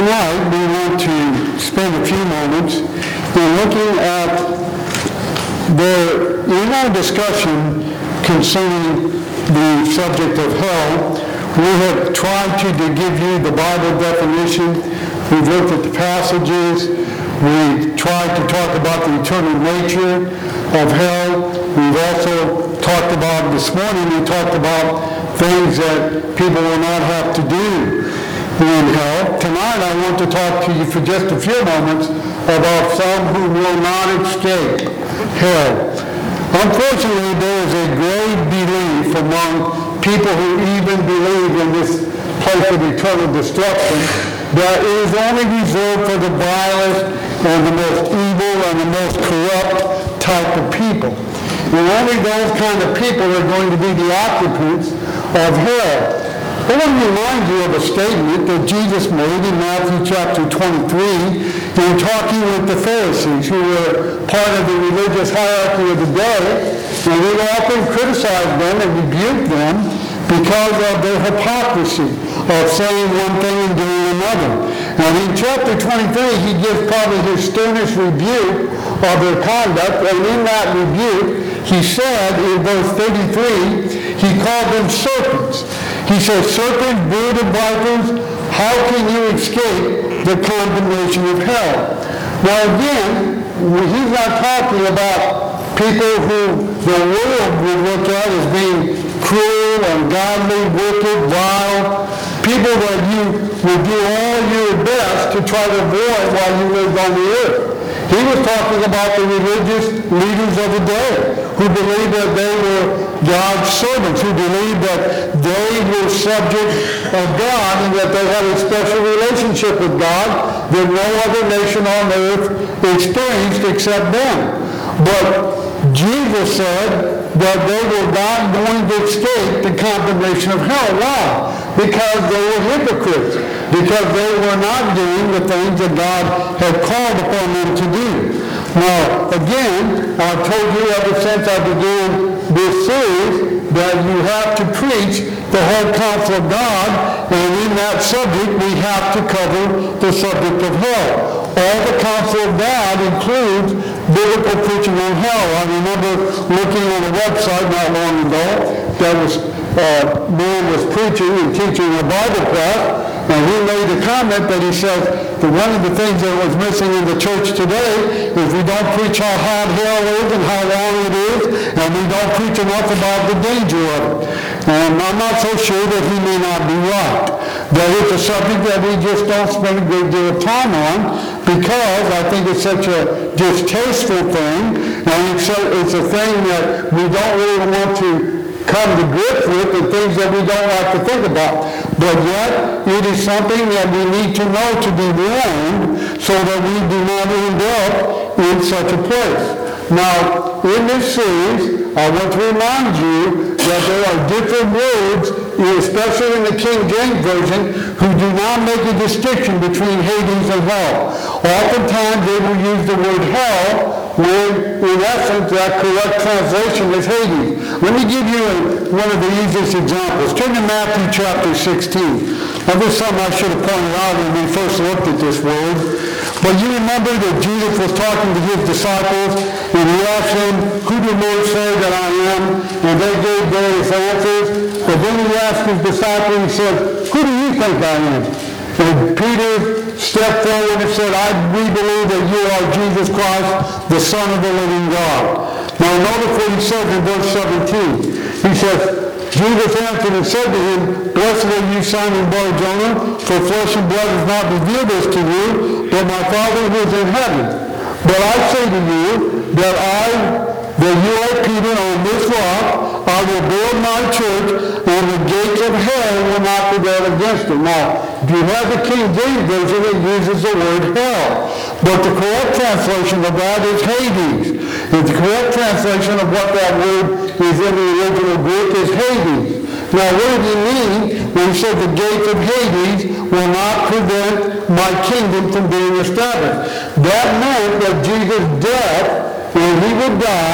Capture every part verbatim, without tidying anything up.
tonight we want to spend a few moments in looking at the, in our discussion concerning the subject of hell. We have tried to, to give you the Bible definition. We've looked at the passages. We've tried to talk about the eternal nature of hell. We've also talked about, this morning we talked about things that people will not have to do in hell. Tonight I want to talk to you for just a few moments about some who will not escape hell. Unfortunately, there is a great belief among people who even believe in this place of eternal destruction that it is only reserved for the vilest and the most evil and the most corrupt type of people. And only those kind of people are going to be the occupants of hell. I want to remind you of a statement that Jesus made in Matthew chapter twenty-three in talking with the Pharisees, who were part of the religious hierarchy of the day, and he often criticized them and rebuked them because of their hypocrisy of saying one thing and doing another. And in chapter twenty-three, he gives probably his sternest rebuke of their conduct, and in that rebuke, he said in verse thirty-three, he called them serpents. He says, serpent, brood of vipers, how can you escape the condemnation of hell? Now again, he's not talking about people who the world would look at as being cruel, ungodly, wicked, vile, people that you would do all your best to try to avoid while you lived on the earth. He was talking about the religious leaders of the day who believed that they were God's servants, who believed that they were subject of God and that they had a special relationship with God that no other nation on earth experienced except them. But Jesus said that they were not going to escape the condemnation of hell. Why? Because they were hypocrites. Because they were not doing the things that God had called upon them to do. Now, again, I've told you ever since I began this series that you have to preach the whole counsel of God, and in that subject we have to cover the subject of hell. All the counsel of God includes biblical preaching on hell. I remember looking on a website not long ago that was uh, man was preaching and teaching a Bible class, and he made a comment that he said that one of the things that was missing in the church today is we don't preach how hot hell is and how long it is, and we don't preach enough about the danger of it. And I'm not so sure that he may not be right. That it's a subject that we just don't spend a great deal of time on because I think it's such a distasteful thing, and it's a, it's a thing that we don't really want to come to grips with, and things that we don't like to think about. But yet, it is something that we need to know to be warned so that we do not end up in such a place. Now, in this series, I want to remind you that there are different words, especially in the King James Version, who do not make a distinction between Hades and hell. Oftentimes, they will use the word hell when, in essence, that correct translation is Hades. Let me give you a, one of the easiest examples. Turn to Matthew chapter sixteen. Now, this is something I should have pointed out when we first looked at this word. But you remember that Jesus was talking to his disciples, and he asked them, who do men say that I am? And they gave various answers. But then he asked his disciples, he said, who do you think I am? And Peter stepped forward and said, I, we believe that you are Jesus Christ, the Son of the living God. Now notice what he says in verse seventeen. He says, Jesus answered and said to him, blessed are you, Simon Bar-Jonah, for flesh and blood has not revealed this to you, but my Father who is in heaven. But I say to you that I, that you are Peter, on this rock I will build my church, and the gates of hell will not prevail against it. Now, if you have the King James Version, it uses the word hell. But the correct translation of that is Hades. And the correct translation of what that word is in the original Greek is Hades. Now, what did he mean when he said the gates of Hades will not prevent my kingdom from being established? That meant that Jesus' death, when he would die,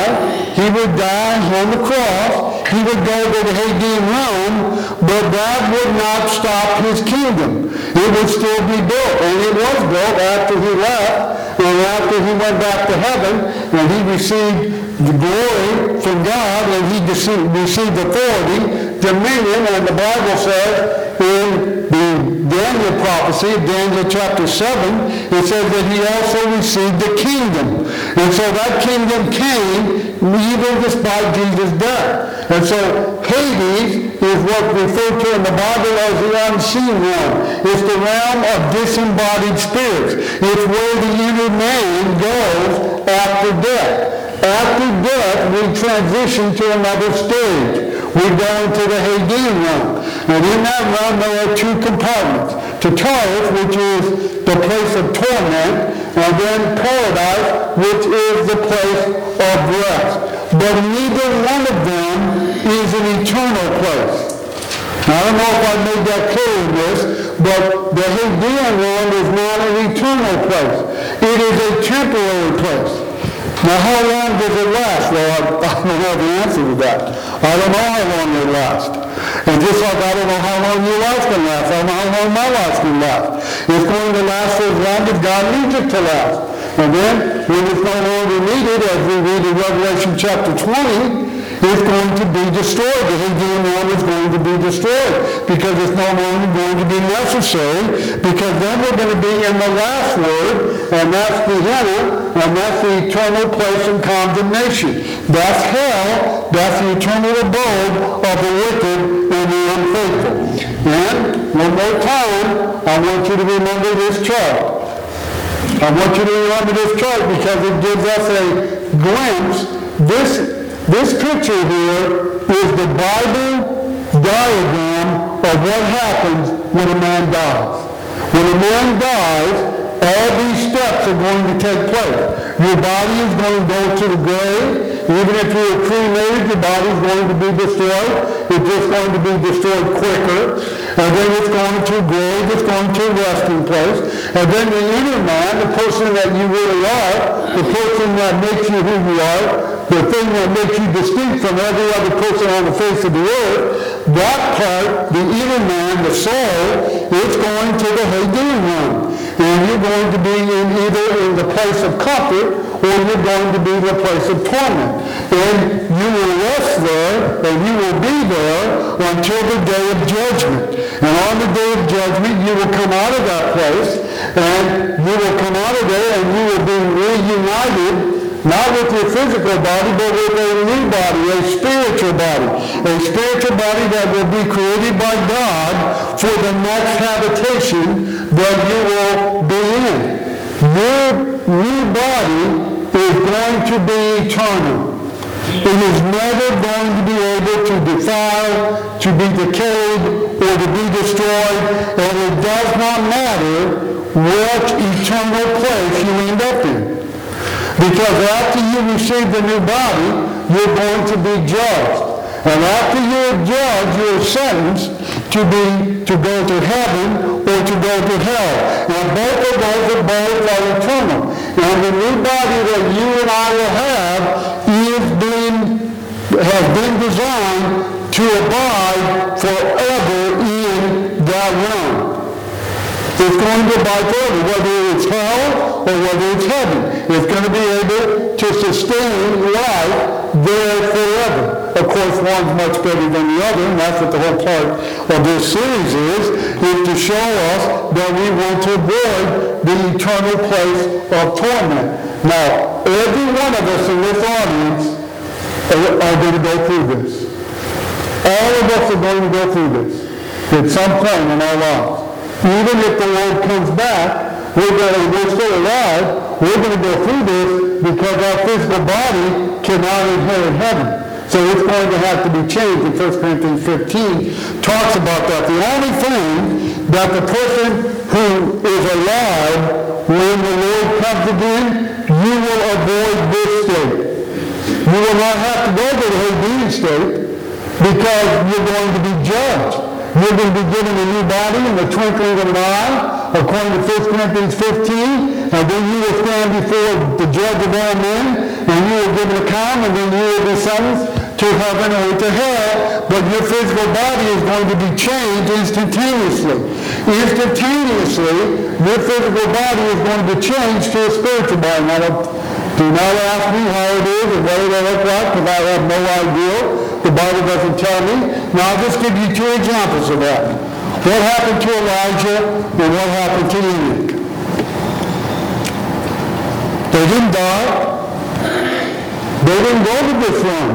He would die on the cross. He would go to the Hadean realm, but that would not stop his kingdom. It would still be built, and it was built after he left, and after he went back to heaven, and he received the glory from God, and he received authority, dominion, and the Bible says in the Daniel prophecy, Daniel chapter seven, it says that he also received the kingdom. And so that kingdom came even despite Jesus' death. And so Hades is what's referred to in the Bible as the unseen realm. It's the realm of disembodied spirits. It's where the inner man goes after death. After death, we transition to another stage. We go into the Hadean realm. And in that realm, there are two compartments. Tartarus, which is the place of torment, and then paradise, which is the place of rest. But neither one of them is an eternal place. Now, I don't know if I made that clear in this, but the Hadean realm is not an eternal place. It is a temporary place. Now, how long does it last? Well, I, I don't have the answer to that. I don't know how long it lasts. And just like I don't know how long your life can last, I don't know how long my life can last. It's going to last for as long as God needs it to last. And then, when it's no longer needed, as we read in Revelation chapter twenty, it's going to be destroyed. The Hadean realm is going to be destroyed because it's no longer going to be necessary, because then we're going to be in the last word, and that's Gehenna, and that's the eternal place of condemnation. That's hell. That's the eternal abode of the wicked and the unfaithful. And one more time, I want you to remember this chart. I want you to remember this chart because it gives us a glimpse. This This picture here is the Bible diagram of what happens when a man dies. When a man dies, all these steps are going to take place. Your body is going to go to the grave. Even if you were cremated, your body is going to be destroyed. It's just going to be destroyed quicker. And then it's going to a grave. It's going to a resting place. And then the inner man, the person that you really are, the person that makes you who you are, the thing that makes you distinct from every other person on the face of the earth, that part, the inner man, the soul, is going to the Hadean realm. And you're going to be in either in the place of comfort or you're going to be in the place of torment. And you will rest there and you will be there until the day of judgment. And on the day of judgment, you will come out of that place and you will come out of there and you will be reunited, not with your physical body, but with a new body, a spiritual body. A spiritual body that will be created by God for the next habitation that you will be in. Your new body is going to be eternal. It is never going to be able to defile, to be decayed, or to be destroyed, and it does not matter what eternal place you end up in. Because after you receive the new body, you're going to be judged. And after you're judged, you're sentenced to be to go to heaven or to go to hell. And both of those are both are eternal. And the new body that you and I will have is being has been designed to abide forever in that realm. It's going to abide forever, whether it's hell or whether it's heaven. It's going to be able to sustain life there forever. Of course, one's much better than the other, and that's what the whole part of this series is, is to show us that we want to avoid the eternal place of torment. Now, every one of us in this audience are, are going to go through this. All of us are going to go through this at some point in our lives. Even if the Lord comes back, we're going to, we're still alive, we're going to go through this because our physical body cannot inherit heaven. So it's going to have to be changed. And First Corinthians fifteen talks about that. The only thing that the person who is alive when the Lord comes again, you will avoid this state. You will not have to go to the Hadean state because you're going to be judged. You're going to be given a new body in the twinkling of an eye, according to First Corinthians fifteen, and then you will stand before the judge of all men, and you will give an account, and then you will be sentenced to heaven or to hell, but your physical body is going to be changed instantaneously. Instantaneously, your physical body is going to be changed to a spiritual body. Now, do not ask me how it is and what it looks like, because I have no idea. The Bible doesn't tell me. Now, I'll just give you two examples of that. What happened to Elijah and what happened to Enoch? They didn't die. They didn't go to the throne.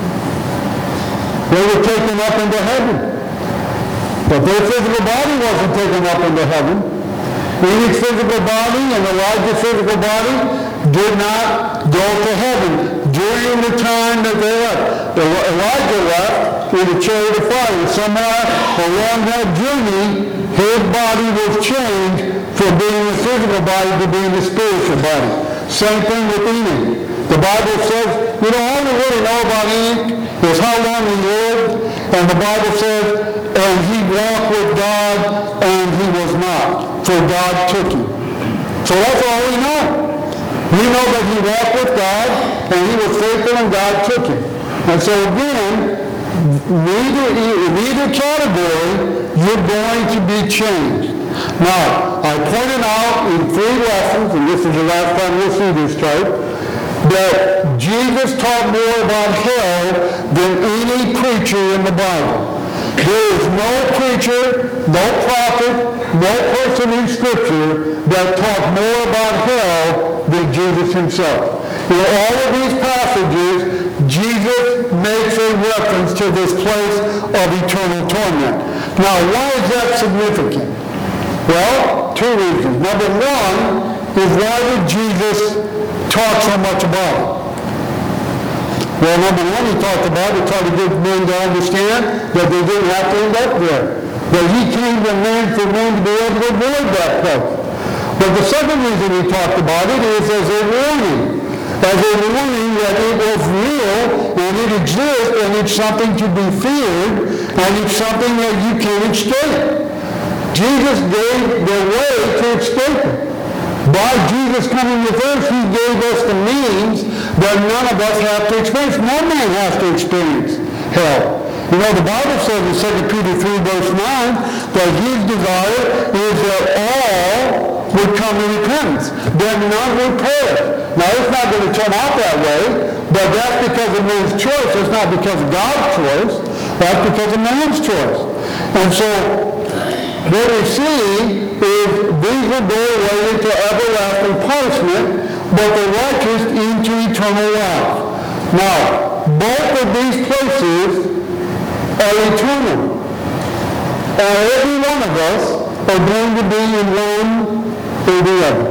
They were taken up into heaven. But their physical body wasn't taken up into heaven. Enoch's physical body and Elijah's physical body did not go to heaven during the time that they left. Elijah left in a chariot of fire. Somewhere along that journey, his body was changed from being a physical body to being a spiritual body. Same thing with Enoch. The Bible says, you know, all we really know about Enoch is how long he lived, and the Bible says, and he walked with God, and he was not, for God took him. So that's all we know. We know that he walked with God, and he was faithful, and God took him. And so again, neither, neither category, you're going to be changed. Now, I pointed out in three lessons, and this is the last time we'll see this chart, that Jesus taught more about hell than any preacher in the Bible. There is no preacher, no prophet, no person in Scripture that taught more about hell than Jesus himself. In all of these passages, Jesus makes a reference to this place of eternal torment. Now, why is that significant? Well, two reasons. Number one is, why did Jesus talk so much about it? Well, number one, he talked about it, tried to get men to understand that they didn't have to end up there. That he came to man for men to be able to avoid that place. But the second reason he talked about it is as a warning. As a warning that it was real, and it exists, and it's something to be feared, and it's something that you can't escape. Jesus gave the way to escape it. By Jesus coming with us, he gave us the means that none of us have to experience. No man has to experience hell. You know, the Bible says in Second Peter three, verse nine, that his desire is that all would come to repentance, that none would perish. Now, it's not going to turn out that way, but that's because of man's choice. It's not because of God's choice. That's because of man's choice. And so, what we see is these will go away into everlasting punishment, but the righteous into eternal life. Now, both of these places are eternal. And every one of us are going to be in one or the other.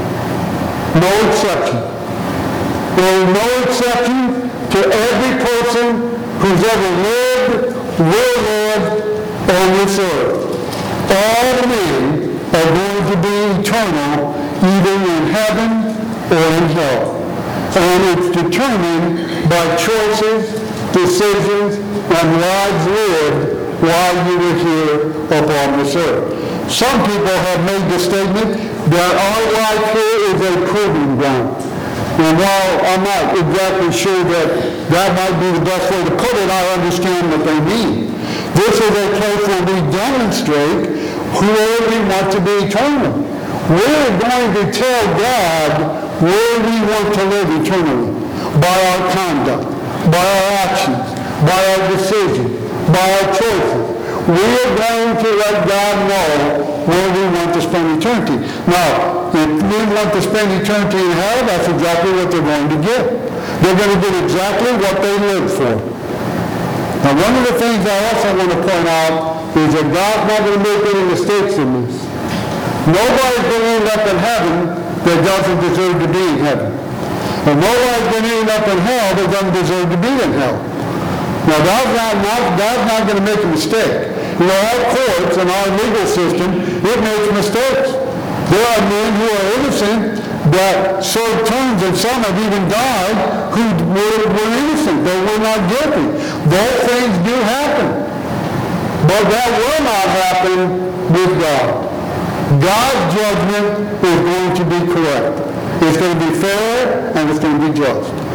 No exception. There is no exception to every person who's ever lived, will live on this earth. All men are going to be eternal, either in heaven or in hell. And it's determined by choices, decisions, and lives lived while you were here upon this earth. Some people have made the statement that our life here is a proving ground. And while I'm not exactly sure that that might be the best way to put it, I understand what they mean. This is a place where we demonstrate who we want to be eternal. We're going to tell God where we want to live eternally by our conduct, by our actions, by our decisions, by our choices. We are going to let God know where we want to spend eternity. Now, if we want to spend eternity in hell, that's exactly what they're going to get. They're going to get exactly what they lived for. Now, one of the things I also want to point out is that God's not going to make any mistakes in this. Nobody's going to end up in heaven that doesn't deserve to be in heaven. And nobody's going to end up in hell that doesn't deserve to be in hell. Now, God's not, not, God's not going to make a mistake. You know, our courts and our legal system, it makes mistakes. There are men who are innocent that served terms, and some have even died who were, were innocent. They were not guilty. Those things do happen. But that will not happen with God. God's judgment is going to be correct. It's going to be fair, and it's going to be just.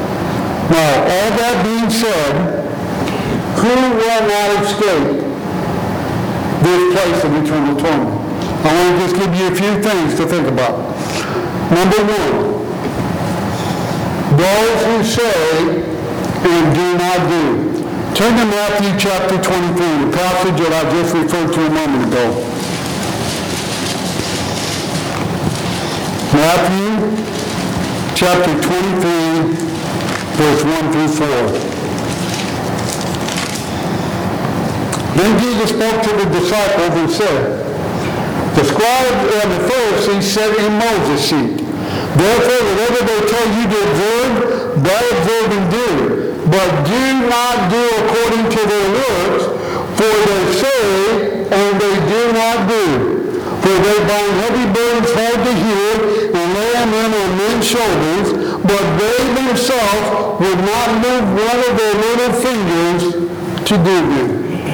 Now, all that being said, who will not escape this place of eternal torment? I want to just give you a few things to think about. Number one, those who say and do not do. Turn to Matthew chapter twenty-three, the passage that I just referred to a moment ago. Matthew chapter twenty-three, verse one through four. Then Jesus spoke to the disciples and said, the scribes and the Pharisees sat in Moses' seat. Therefore, whatever they tell you to observe, that observe and do. But do not do according to their works, for they say and they do not do. For they bind heavy burdens hard to hear and lay them in on men's shoulders, but they themselves would not move one of their little fingers to do them.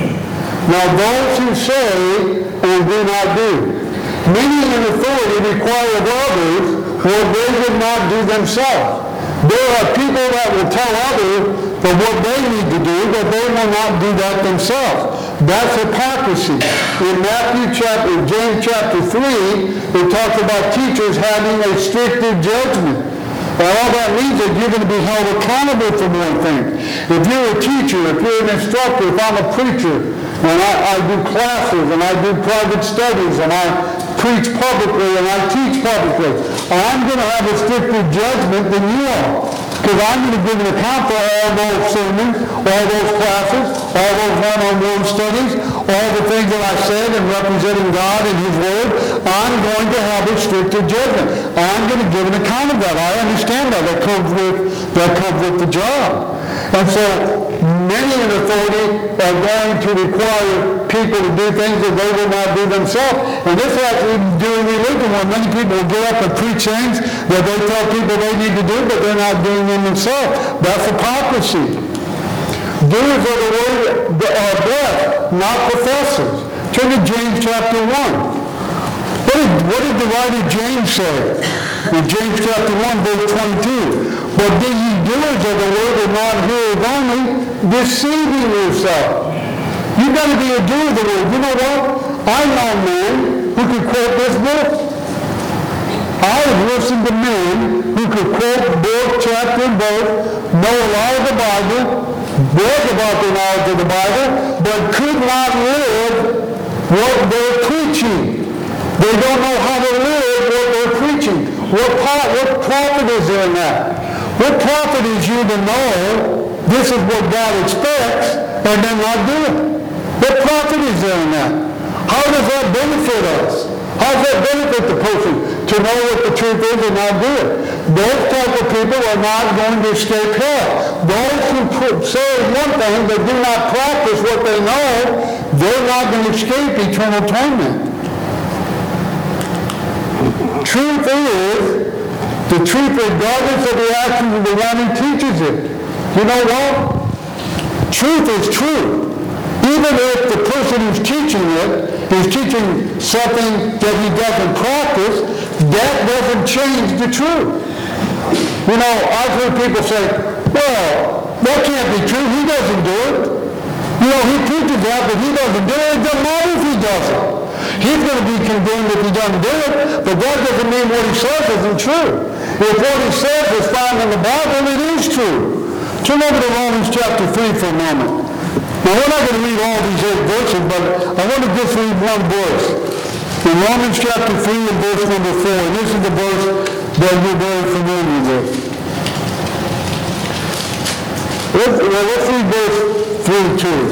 Now those who say and do not do. Many in authority require of others what they would not do themselves. There are people that will tell others that what they need to do, but they will not do that themselves. That's hypocrisy. In Matthew chapter, James chapter three, it talks about teachers having a stricter judgment. And all that means is you're going to be held accountable for more things. If you're a teacher, if you're an instructor, if I'm a preacher, and I, I do classes, and I do private studies, and I preach publicly, and I teach publicly, I'm going to have a stricter judgment than you are. Because I'm going to give an account for all those sermons, all those classes, all those one-on-one studies, all the things that I said in representing God and His Word. I'm going to have a stricter judgment. I'm going to give an account of that. I understand that. That comes with, that comes with the job. And so many in authority are going to require people to do things that they will not do themselves. And this has to do with religion, where many people will get up and preach things that they tell people they need to do, but they're not doing them themselves. That's hypocrisy. Doers of the word are blessed, not professors. Turn to James chapter one. What did, what did the writer James say? In James chapter one, verse twenty-two. But be ye doers of the word and not hearers only, deceiving yourself. You've got to be a doer of the word. You know what? I know men who could quote this book. I have listened to men who could quote book, chapter, and verse, know a lot of the Bible, brag about the knowledge of the Bible, but could not live what they're preaching. They don't know how to live what they're preaching. What, what profit is there in that? What profit is you to know this is what God expects and then not do it? What profit is there in that? How does that benefit us? How does that benefit the person to know what the truth is and not do it? Those type of people are not going to escape hell. Those who put, say one thing but do not practice what they know, they're not going to escape eternal torment. Truth is, the truth regardless of the actions of the one who teaches it. You know what? Truth is true. Even if the person who's teaching it is teaching something that he doesn't practice, that doesn't change the truth. You know, I've heard people say, well, that can't be true. He doesn't do it. You know, he preaches that, but he doesn't do it. It doesn't matter if he does it. He's going to be condemned if he doesn't do it, but that doesn't mean what he says isn't true. If what he says is found in the Bible, it is true. Turn over to Romans chapter three for a moment. Now, we're not going to read all these eight verses, but I want to just read one verse. In Romans chapter three and verse number four, and this is the verse that you're very familiar with. Let's, well, let's read verse three too.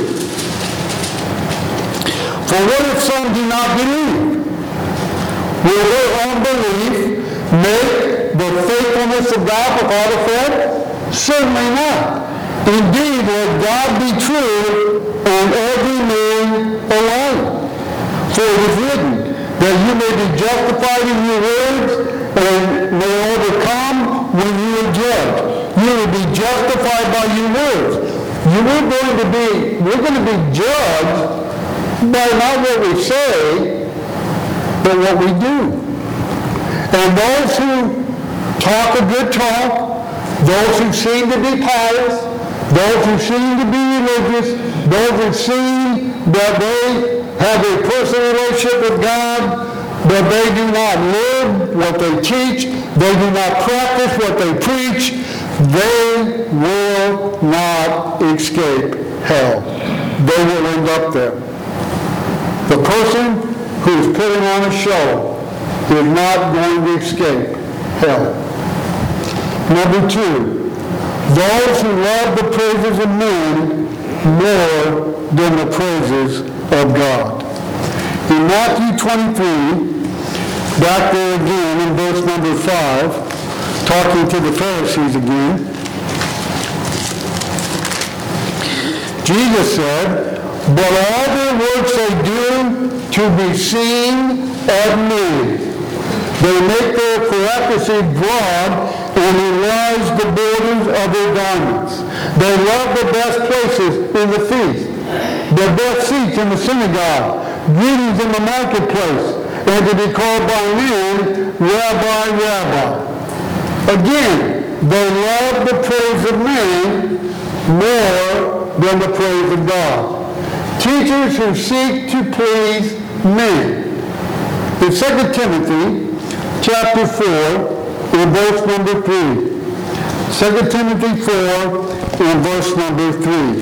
For what if some do not believe? Will their unbelief make the faithfulness of God without effect? Certainly not. Indeed, let God be true and every man a liar. For it is written that you may be justified in your words and may overcome when you are judged. You will be justified by your words. You are going to be, we're going to be judged by not what we say, but what we do. And those who talk a good talk, Those who seem to be pious, those who seem to be religious, those who seem that they have a personal relationship with God, but they do not live what they teach, they do not practice what they preach, they will not escape hell. They will end up there. The person who is putting on a show is not going to escape hell. Number two, those who love the praises of men more than the praises of God. In Matthew twenty-three, back there again in verse number five, talking to the Pharisees again, Jesus said, "But all their works they do to be seen of me. They make their hypocrisy broad and enlarge the borders of their garments. They love the best places in the feast, the best seats in the synagogue, greetings in the marketplace, and to be called by men, Rabbi, Rabbi." Again, they love the praise of men more than the praise of God. Teachers who seek to please men. In Second Timothy chapter four, in verse number three. Second Timothy four, in verse number three.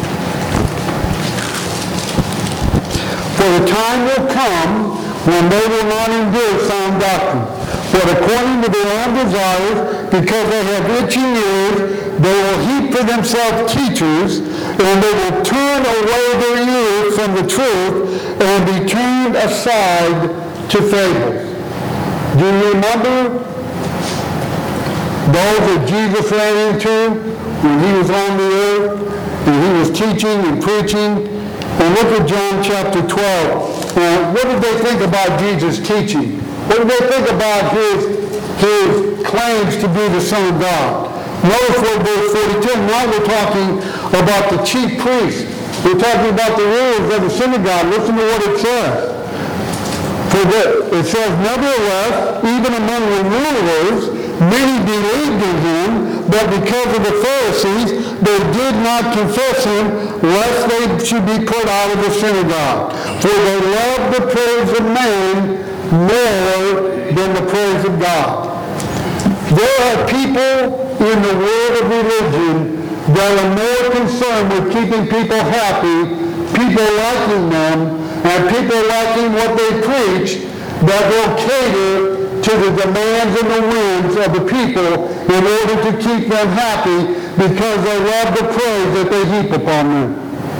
"For the time will come when they will not endure sound doctrine, but according to their own desires, because they have itching ears, they will heap for themselves teachers, and they will turn away their ears from the truth and be turned aside to fables." Do you remember those that Jesus ran into when he was on the earth, and he was teaching and preaching? And look at John chapter twelve. Now, what did they think about Jesus' teaching? What did they think about his, his claims to be the Son of God? Notice what verse forty-two, now we're talking about the chief priests. We're talking about the rulers of the synagogue. Listen to what it says. For the, it says, "Nevertheless, even among the rulers, many believed in him, but because of the Pharisees, they did not confess him, lest they should be put out of the synagogue. For they loved the praise of man more than the praise of God." There are people in the world of religion that are more concerned with keeping people happy, people liking them, and people liking what they preach, that they'll cater to the demands and the whims of the people in order to keep them happy because they love the praise that they heap upon them.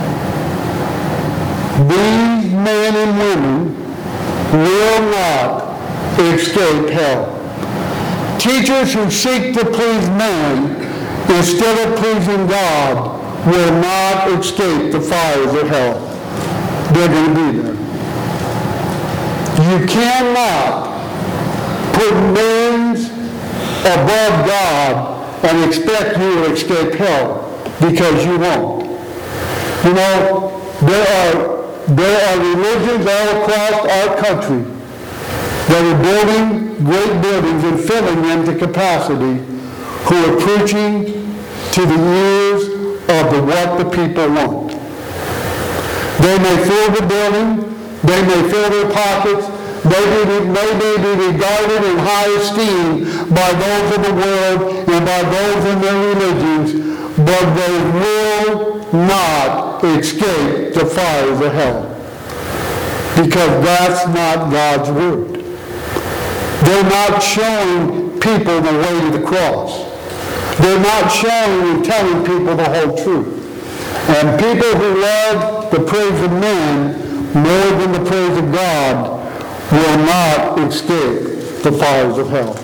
These men and women will not escape hell. Teachers who seek to please men instead of pleasing God will not escape the fires of hell. They're going to be there. You cannot put men above God and expect you to escape hell, because you won't. You know, there are there are religions all across our country that are building great buildings and filling them to capacity, who are preaching to the ears of the, what the people want. They may fill the building, they may fill their pockets, they may, they may be regarded in high esteem by those of the world and by those in their religions, but they will not escape the fires of hell, because that's not God's word. They're not showing people the way to the cross. They're not showing and telling people the whole truth. And people who love the praise of men more than the praise of God will not escape the fires of hell.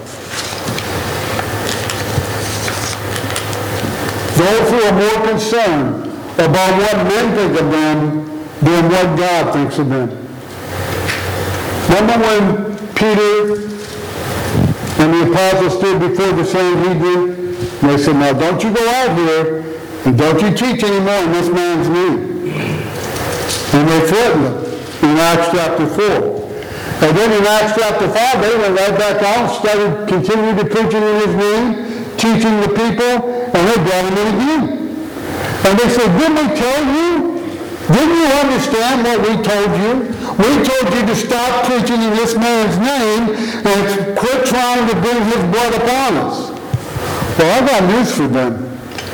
Those who are more concerned about what men think of them than what God thinks of them. Remember when Peter and the apostles stood before the Sanhedrin? They said, "Now don't you go out here and don't you teach anymore in this man's name." And they threatened him in Acts chapter four. And then in Acts chapter five, they went right back out and started continuing to preach in his name, teaching the people, and they brought him in again. And they said, didn't we tell you? Didn't you understand what we told you? We told you to stop preaching in this man's name and quit trying to bring his blood upon us. Well, I got news for them.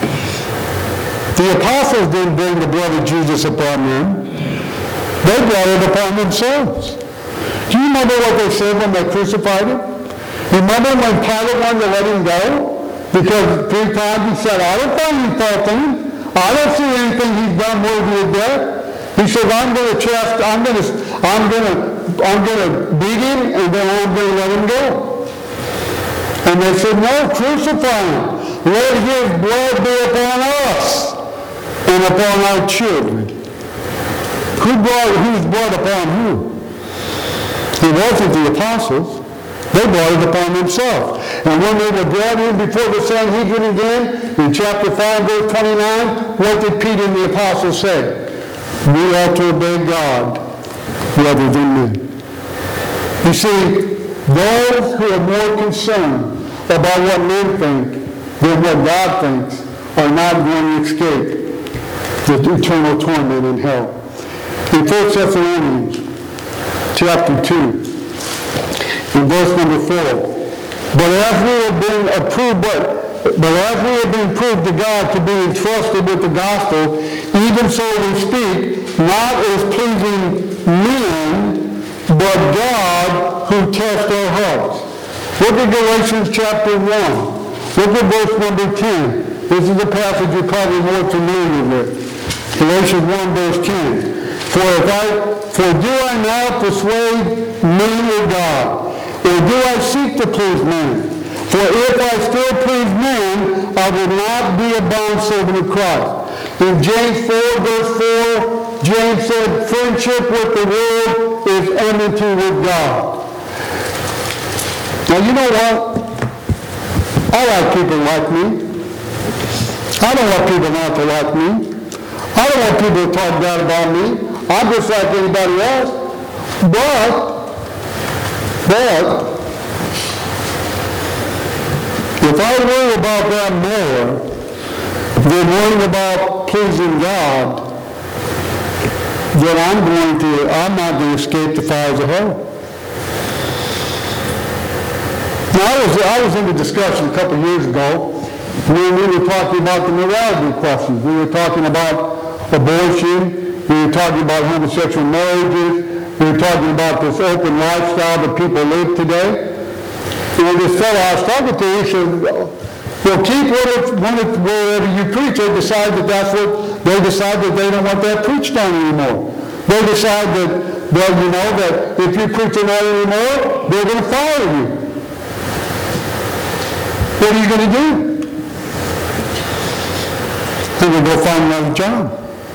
The apostles didn't bring the blood of Jesus upon them. They brought it upon themselves. Do you remember what they said when they crucified him? Remember when Pilate wanted to let him go? Because three times he said, I don't find any fault in him. I don't see anything he's done worthy of death. He said, I'm going to chast, I'm going to, I'm going to, I'm going to beat him, and then I'm going to let him go. And they said, no, crucify him. Let his blood be upon us and upon our children. Who brought whose blood upon who? It wasn't the apostles. They brought it upon themselves. And when they were brought in before the Sanhedrin again, in chapter five, verse twenty-nine, what did Peter and the apostles say? We ought to obey God rather than men. You see, those who are more concerned about what men think than what God thinks are not going to escape the eternal torment in hell. In First Thessalonians chapter two, in verse number four, but as we have been approved, but, but as we have been proved to God to be entrusted with the gospel, even so we speak, not as pleasing men, but God who tests our hearts. Look at Galatians chapter one. Look at verse number ten. This is a passage you're probably more familiar with. Galatians one, verse ten. For if I, for do I now persuade men of God? Or do I seek to please men? For if I still please men, I will not be a bondservant of Christ. In James four, verse four, James said, friendship with the world is enmity with God. Now you know what? I like people like me. I don't want people not to like me. I don't want people to talk bad about me. I'm just like anybody else. But But if I worry about that more than worrying about pleasing God, then I'm going to, I'm not going to escape the fires of hell. Now, I was, I was in the discussion a couple of years ago when we were talking about the morality questions. We were talking about abortion. We were talking about homosexual marriages. We were talking about this open lifestyle that people live today. And this fellow I was talking to, he said, well, keep what it, when it, wherever you preach, they decide that that's what, they decide that they don't want that preached on anymore. They decide that, well, you know, that if you're preaching that anymore, they're going to fire you. What are you going to do? You're going to go find another job.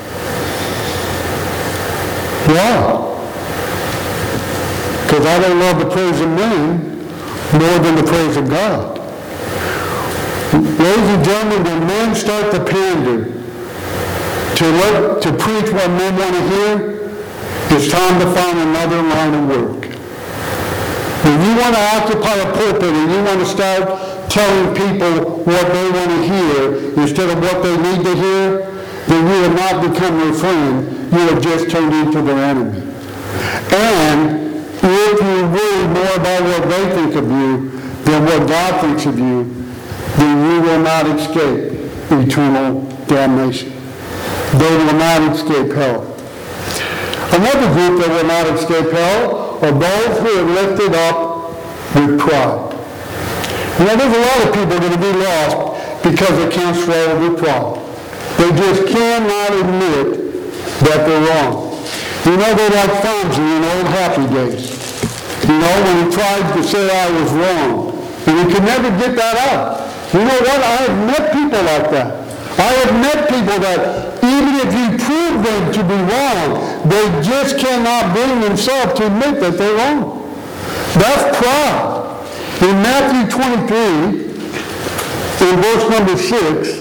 Why? Because I don't love the praise of men more than the praise of God. Ladies and gentlemen, when men start to pander, to let, to preach what men want to hear, it's time to find another line of work. When you want to occupy a pulpit and you want to start telling people what they want to hear instead of what they need to hear, then you have not become their friend. You have just turned into their enemy. And if you worry more about what they think of you than what God thinks of you, then you will not escape eternal damnation. They will not escape hell. Another group that will not escape hell are those who are lifted up with pride. You know, there's a lot of people going to be lost because they can't swallow their pride. They just cannot admit that they're wrong. You know, they're like Fonzie in old Happy Days. You know, when he tried to say I was wrong. And he could never get that out. You know what? I have met people like that. I have met people that even if you prove them to be wrong, they just cannot bring themselves to admit that they're wrong. That's pride. In Matthew twenty-three, in verse number six,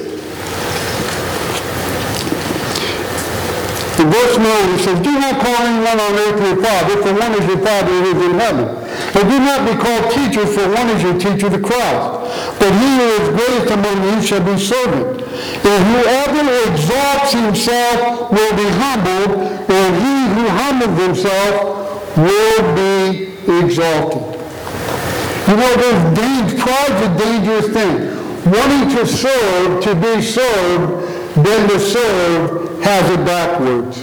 in verse nine, he says, do not call anyone on earth your father, for one is your Father who is in heaven. And do not be called teachers, for one is your teacher, the Christ. but he who is greatest among you shall be servant. And whoever exalts himself will be humbled, and he who humbles himself will be exalted. You know, there's danger, pride's a dangerous thing. Wanting to serve, to be served, then to serve has it backwards.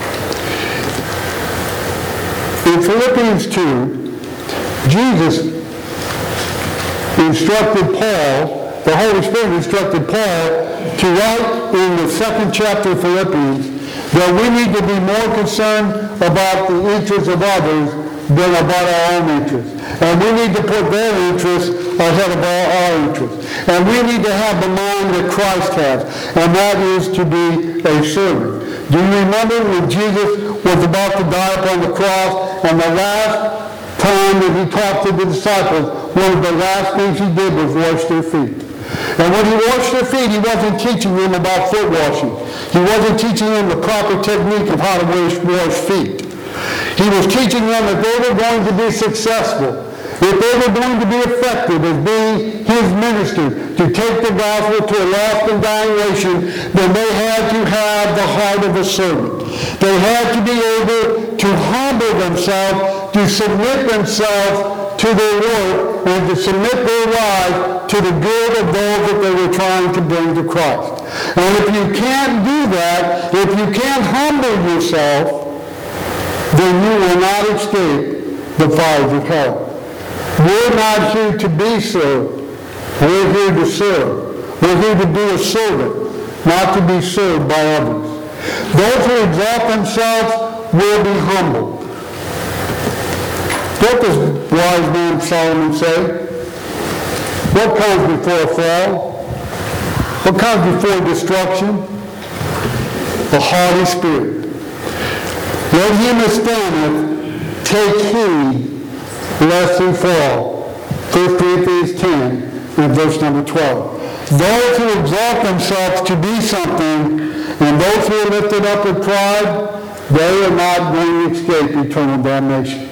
In Philippians two, Jesus instructed Paul, the Holy Spirit instructed Paul to write in the second chapter of Philippians that we need to be more concerned about the interests of others than about our own interests. And we need to put their interests ahead of our, our interests. And we need to have the mind that Christ has, and that is to be a servant. Do you remember when Jesus was about to die upon the cross, and the last time that he talked to the disciples, one of the last things he did was wash their feet. And when he washed their feet, he wasn't teaching them about foot washing. He wasn't teaching them the proper technique of how to wash, wash feet. He was teaching them that they were going to be successful, if they were going to be effective as being his ministers, to take the gospel to a lost and dying nation, then they had to have the heart of a servant. They had to be able to humble themselves, to submit themselves to their work, and to submit their lives to the good of those that they were trying to bring to Christ. And if you can't do that, if you can't humble yourself, then you will not escape the fires of hell. We're not here to be served. We're here to serve. We're here to be a servant, not to be served by others. Those who exalt themselves will be humbled. What does wise man Solomon say? What comes before a fall? What comes before destruction? A haughty spirit. Let him that standeth take heed lest he fall. First Corinthians ten and verse number twelve. Those who exalt themselves to be something, and those who are lifted up with pride, they are not going to escape eternal damnation.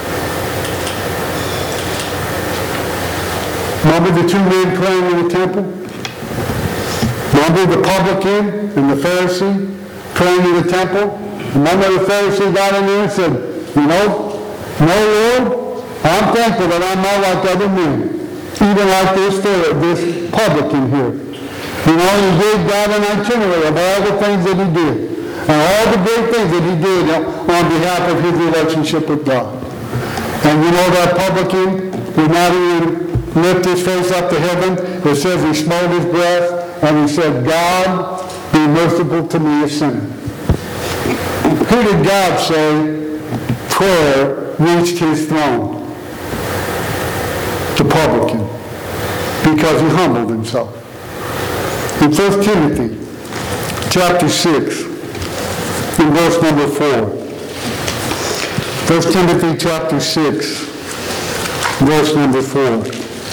Remember the two men praying in the temple? Remember the publican and the Pharisee praying in the temple? Remember the Pharisee got in there and said, you know, no, Lord, I'm thankful that I'm not like other men, even like this this publican here. You know, he gave God an itinerary of all the things that he did, and all the great things that he did on behalf of his relationship with God. And you know that publican did not even lift his face up to heaven. It says he smote his breath, and he said, God, be merciful to me, a sinner. Who did God say prayer reached his throne? The publican, because he humbled himself. In First Timothy chapter six, in verse number four. First Timothy chapter six, verse number four.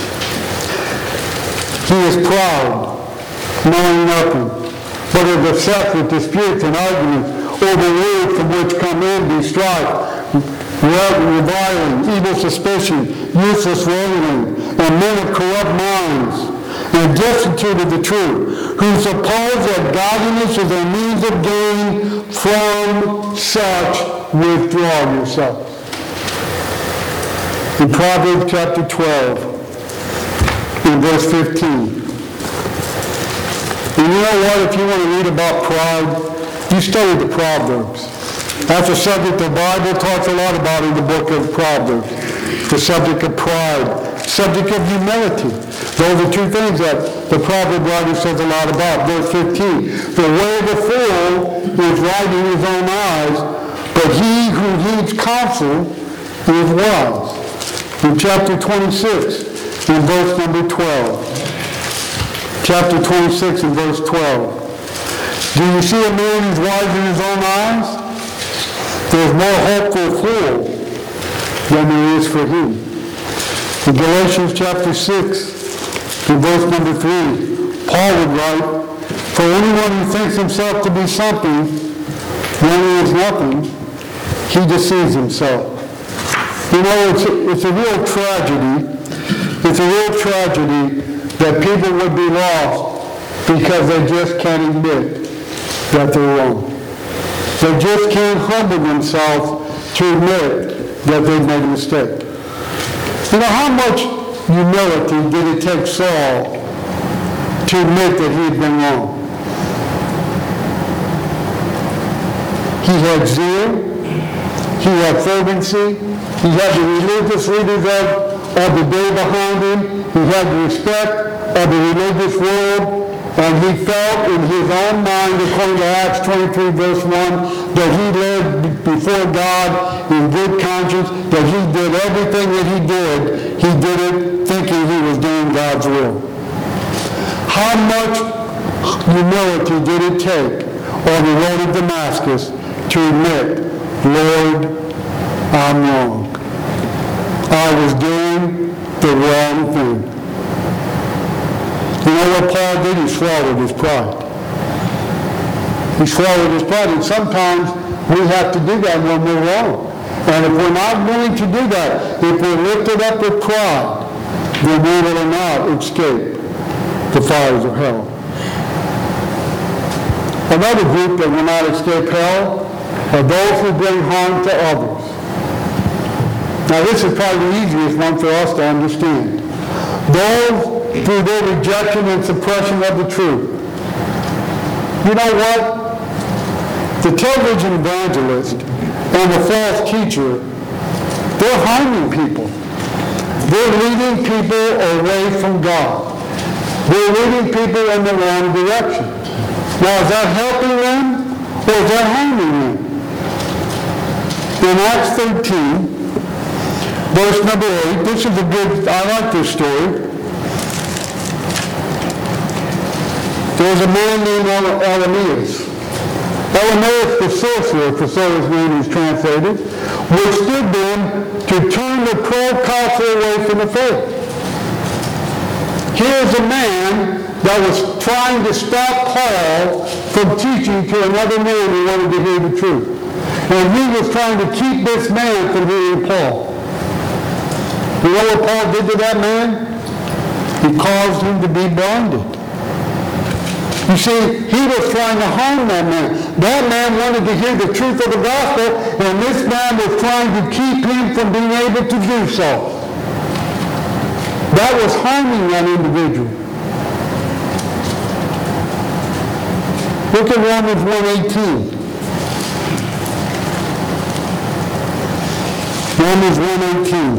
He is proud, knowing nothing, but is obsessed with disputes and arguments over words from which come envy, strife, reviling, evil suspicion, useless raillery, and men of corrupt minds, and destitute of the truth, who suppose that godliness is a means of gain. From such withdraw yourselves. In Proverbs chapter twelve, in verse fifteen. And you know what? If you want to read about pride, you study the Proverbs. That's a subject the Bible talks a lot about in the book of Proverbs. The subject of pride, subject of humility. Those are two things that the proverb writer says a lot about. Verse fifteen, the way of the fool is right in his own eyes, but he who heeds counsel is wise. In chapter twenty-six, in verse number twelve. Chapter twenty-six and verse twelve. Do you see a man who's wise in his own eyes? There's more hope for a fool than there is for him. In Galatians chapter six, in verse number three, Paul would write, for anyone who thinks himself to be something when he is nothing, he deceives himself. You know, it's a, it's a real tragedy. It's a real tragedy that people would be lost because they just can't admit that they're wrong. They just can't humble themselves to admit that they've made a mistake. You know, how much humility did it take Saul to admit that he had been wrong? He had zeal, he had fervency, he had the religious leaders of, of the day behind him, he had the respect of the religious world, and he felt in his own mind, according to Acts twenty-three, verse one, that he lived before God in good conscience, that he did everything that he did, he did it thinking he was doing God's will. How much humility did it take on the road of Damascus to admit, Lord, I'm wrong. I was doing the wrong thing. You know what Paul did? He swallowed his pride. He swallowed his pride, and sometimes we have to do that when we're wrong. And if we're not willing to do that, if we're lifted up with pride, then we will not escape the fires of hell. Another group that will not escape hell are those who bring harm to others. Now this is probably the easiest one for us to understand. Those through their rejection and suppression of the truth. You know what? The television evangelist and the false teacher, they're harming people. They're leading people away from God. They're leading people in the wrong direction. Now, is that helping them or is that harming them? In Acts thirteen, verse number eight, this is a good, I like this story. There was a man named Elymas. Elymas the sorcerer, for so his name is translated, withstood them to turn the proconsul away from the faith. Here's a man that was trying to stop Paul from teaching to another man who wanted to hear the truth. And he was trying to keep this man from hearing Paul. You know what Paul did to that man? He caused him to be blinded. You see, he was trying to harm that man. That man wanted to hear the truth of the gospel, and this man was trying to keep him from being able to do so. That was harming that individual. Look at Romans one eighteen. Romans one eighteen.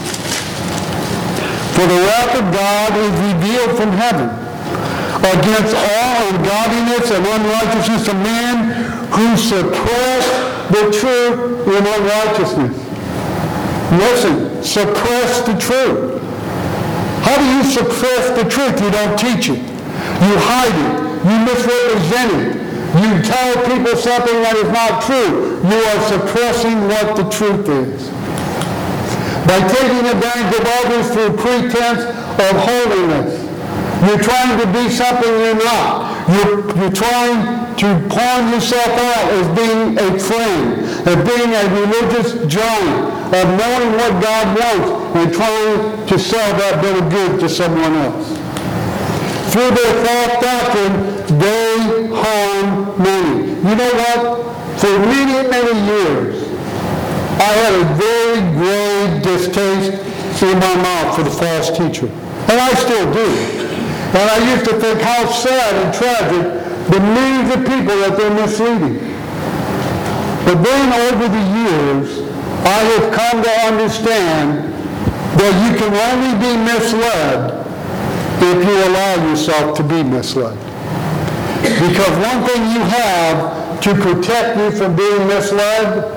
For the wrath of God is revealed from heaven against all ungodliness and unrighteousness of men who suppress the truth in unrighteousness. Listen, suppress the truth. How do you suppress the truth? You don't teach it. You hide it. You misrepresent it. You tell people something that is not true. You are suppressing what the truth is. By taking advantage of others through pretense of holiness. You're trying to be something you're not. You're, you're trying to pawn yourself out as being a friend, as being a religious giant, of knowing what God wants and trying to sell that bit of good to someone else. Through their false doctrine, they harm many. You know what? For many, many years, I had a very grave distaste in my mouth for the false teacher. And I still do. And I used to think how sad and tragic the millions of people that they're misleading. But then over the years, I have come to understand that you can only be misled if you allow yourself to be misled. Because one thing you have to protect you from being misled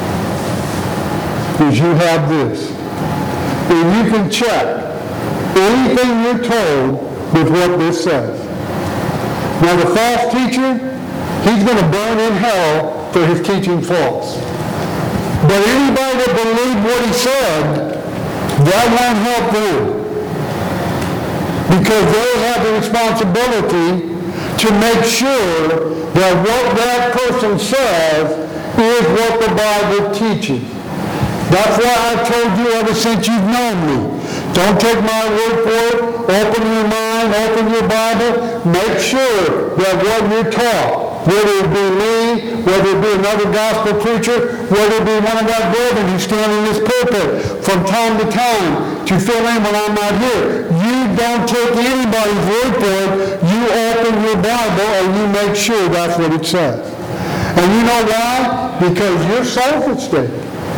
is you have this. And you can check anything you're told with what this says. Now the false teacher, he's going to burn in hell for his teaching false. But anybody that believed what he said, that won't help them. Because they have the responsibility to make sure that what that person says is what the Bible teaches. That's why I've told you ever since you've known me. Don't take my word for it. Open your mind mind, open your Bible, make sure that what you're taught, whether it be me, whether it be another gospel preacher, whether it be one of our brethren who stand in this pulpit from time to time to fill in when I'm not here. You don't take anybody's word for it. You open your Bible and you make sure that's what it says. And you know why? Because your soul's at stake.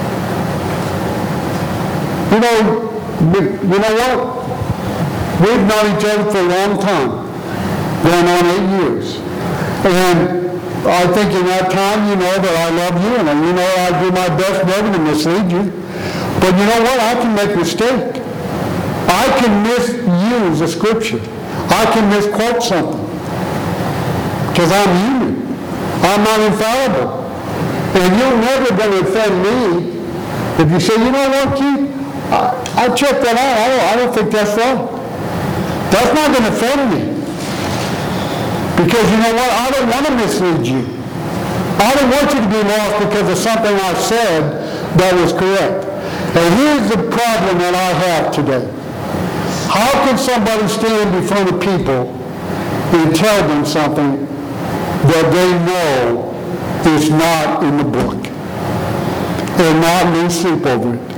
You know, you know what? We've known each other for a long time, going on eight years. And I think in that time, you know that I love you, and you know I do my best never to mislead you. But you know what? I can make a mistake. I can misuse a scripture. I can misquote something. Because I'm human. I'm not infallible. And you're never going to offend me if you say, you know what, Keith? I, I checked that out. I don't, I don't think that's right. That's not going to offend me. Because you know what? I don't want to mislead you. I don't want you to be lost because of something I said that was correct. And here's the problem that I have today. How can somebody stand before the people and tell them something that they know is not in the book and not lose sleep over it?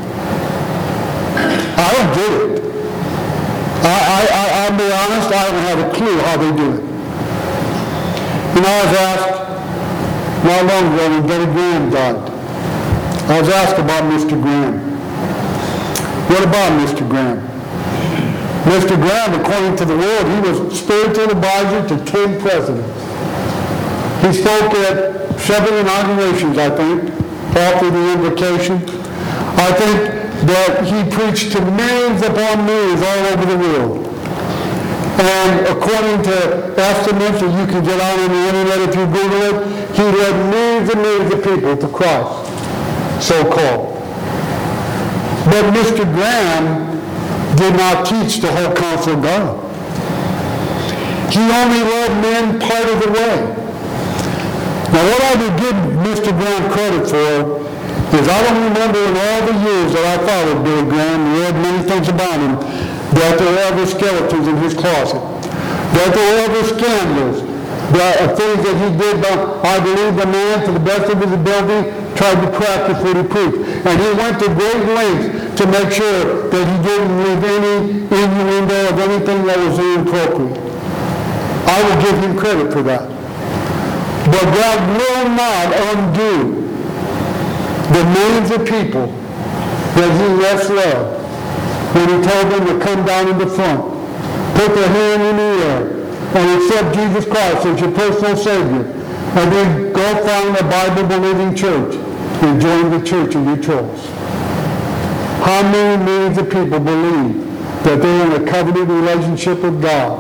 I don't get it. I, I, I, I'll be honest, I don't have a clue how they do it. You know, I was asked not long ago when Billy Graham died. I was asked about Mister Graham. What about Mister Graham? Mister Graham, according to the Word, he was spiritual advisor to ten presidents. He spoke at seven inaugurations, I think, after the invocation. I think that he preached to millions upon millions all over the world. And according to estimates that you can get out on the internet if you Google it, he led millions and millions of people to Christ, so-called. But Mister Graham did not teach the whole counsel of God. He only led men part of the way. Now what I would give Mister Graham credit for is I don't remember in all the years that I followed Billy Graham and read many things about him that there were ever skeletons in his closet, that there were ever scandals, that uh, things that he did, but I believe the man, to the best of his ability, tried to practice what he preached. And he went to great lengths to make sure that he didn't leave any innuendo of anything that was inappropriate. I will give him credit for that. But God will not undo the millions of people that he once loved when he told them to come down in the front, put their hand in the air, and accept Jesus Christ as your personal Savior, and then go find a Bible-believing church and join the church of your choice. How many millions of people believe that they're in a covenant relationship with God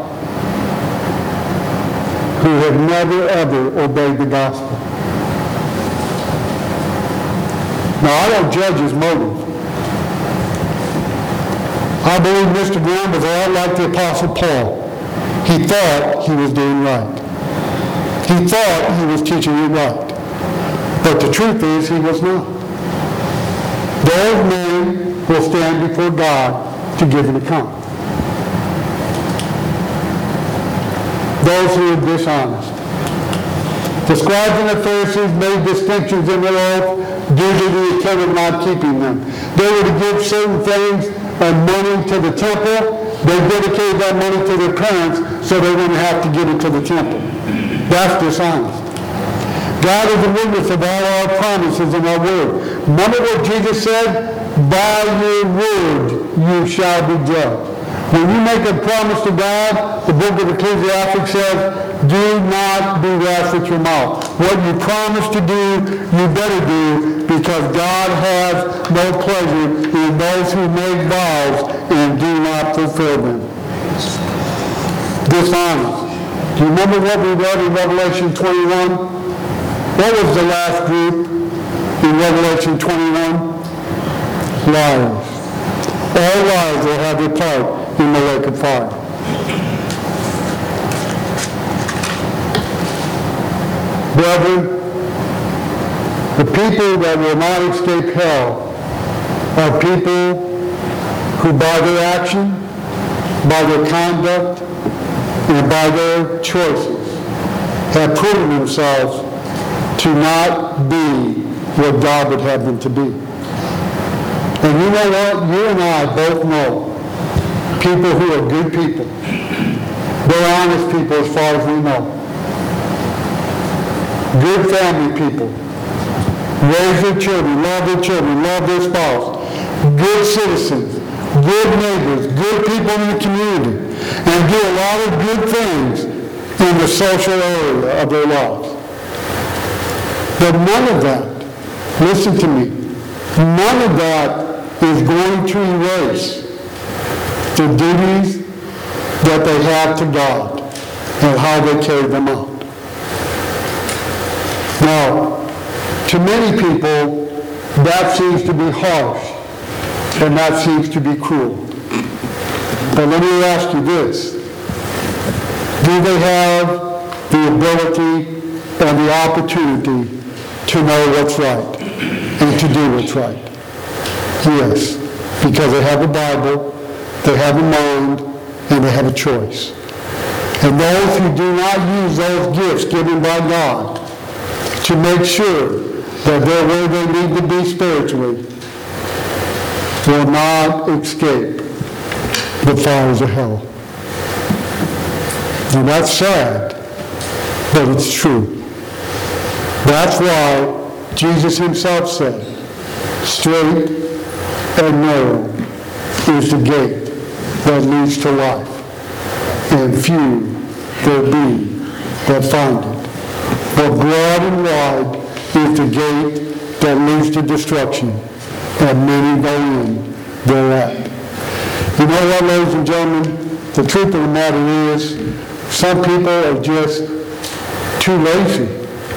who have never, ever obeyed the gospel? Now, I don't judge his motive. I believe Mister Graham was a lot like the Apostle Paul. He thought he was doing right. He thought he was teaching it right. But the truth is, he was not. Those men will stand before God to give an account. Those who are dishonest. The scribes and the Pharisees made distinctions in their oath due to the intent of not keeping them. They were to give certain things and money to the temple. They dedicated that money to their parents so they wouldn't have to give it to the temple. That's dishonest. God is a witness of all our promises in our word. Remember what Jesus said? By your word you shall be judged. When you make a promise to God, the book of Ecclesiastes says, do not be rash with your mouth. What you promise to do, you better do, because God has no pleasure in those who make vows and do not fulfill them. Dishonest. Do you remember what we read in Revelation twenty-one? What was the last group in Revelation twenty-one? Liars. All liars will have their part in the lake of fire. Brethren, the people that will not escape hell are people who by their action, by their conduct, and by their choices have proven themselves to not be what God would have them to be. And you know what? You and I both know people who are good people. They're honest people as far as we know. Good family people. Raise their children, love their children, love their spouse. Good citizens, good neighbors, good people in the community, and do a lot of good things in the social area of their lives. But none of that, listen to me, none of that is going to erase the duties that they have to God and how they carry them out. Now, to many people, that seems to be harsh, and that seems to be cruel. But let me ask you this. Do they have the ability and the opportunity to know what's right and to do what's right? Yes, because they have a Bible, they have a mind, and they have a choice. And those who do not use those gifts given by God to make sure that they're where they need to be spiritually will not escape the fires of hell. And that's sad, but it's true. That's why Jesus himself said, straight and narrow is the gate that leads to life, and few there be that find it. But broad and wide is the gate that leads to destruction, and many go in thereat. You know what, ladies and gentlemen? The truth of the matter is, some people are just too lazy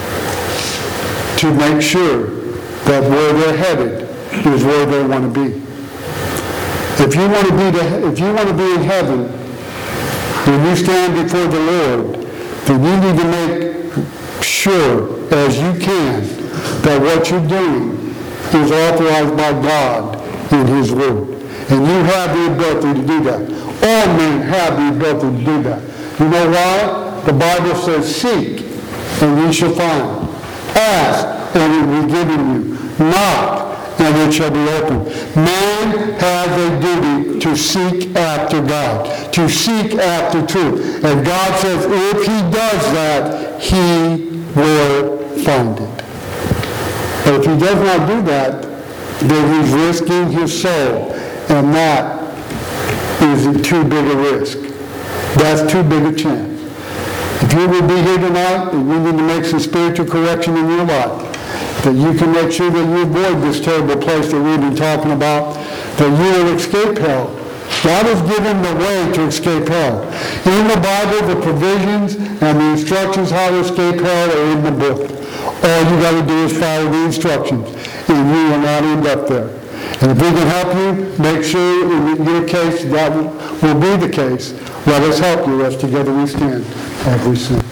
to make sure that where they're headed is where they want to be. If you want to be the, if you want to be in heaven, when you stand before the Lord, then you need to make sure as you can that what you're doing is authorized by God in his word. And you have the ability to do that. All men have the ability to do that. You know why? The Bible says, seek, and ye shall find. Ask, and it will be given you. Knock, and it shall be opened. Man has a duty to seek after God, to seek after truth. And God says if he does that, he will find it. But if he does not do that, then he's risking his soul. And that is too big a risk. That's too big a chance. If you will be here tonight and you need to make some spiritual correction in your life, that you can make sure that you avoid this terrible place that we've been talking about, that you will escape hell. God has given the way to escape hell. In the Bible, the provisions and the instructions how to escape hell are in the book. All you got to do is follow the instructions, and you will not end up there. And if we can help you, make sure in your case that will be the case. Let us help you as together we stand as we sing.